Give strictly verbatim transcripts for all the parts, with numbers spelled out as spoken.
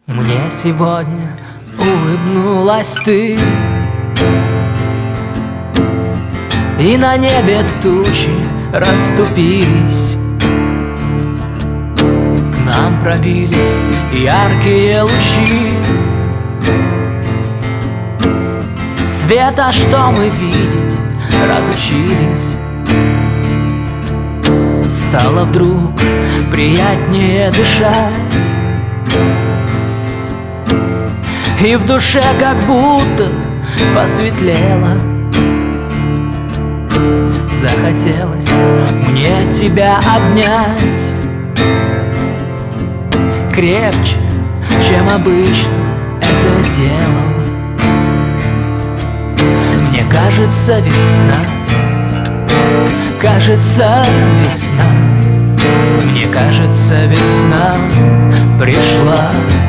Мне сегодня улыбнулась ты, и на небе тучи расступились. К нам пробились яркие лучи света, что мы видеть разучились. Стало вдруг приятнее дышать, и в душе как будто посветлело. Захотелось мне тебя обнять крепче, чем обычно это делал. Мне кажется, весна, кажется, весна, мне кажется, весна пришла.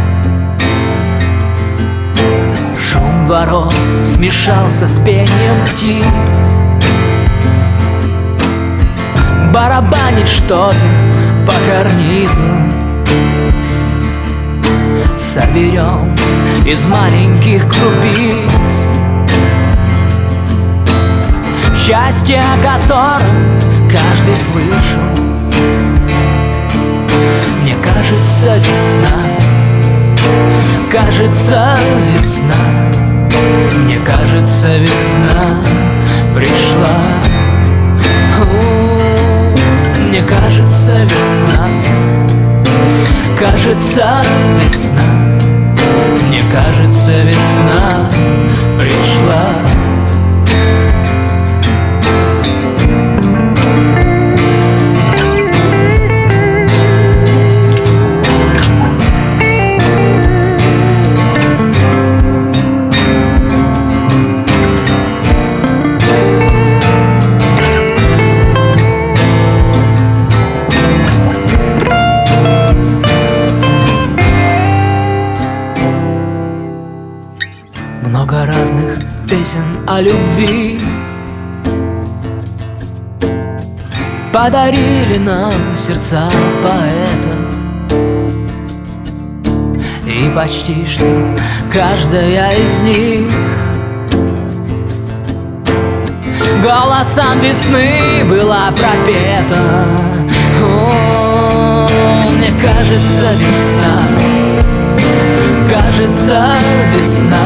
Шум воров смешался с пением птиц, барабанит что-то по карнизу. Соберем из маленьких крупиц счастье, о котором каждый слышал. Мне кажется, весна, кажется, весна, мне кажется, весна пришла. У-у-у, мне кажется, весна, кажется, весна, мне кажется, весна пришла. Много разных песен о любви подарили нам сердца поэтов, и почти что каждая из них голосом весны была пропета. О, мне кажется, весна, кажется, весна,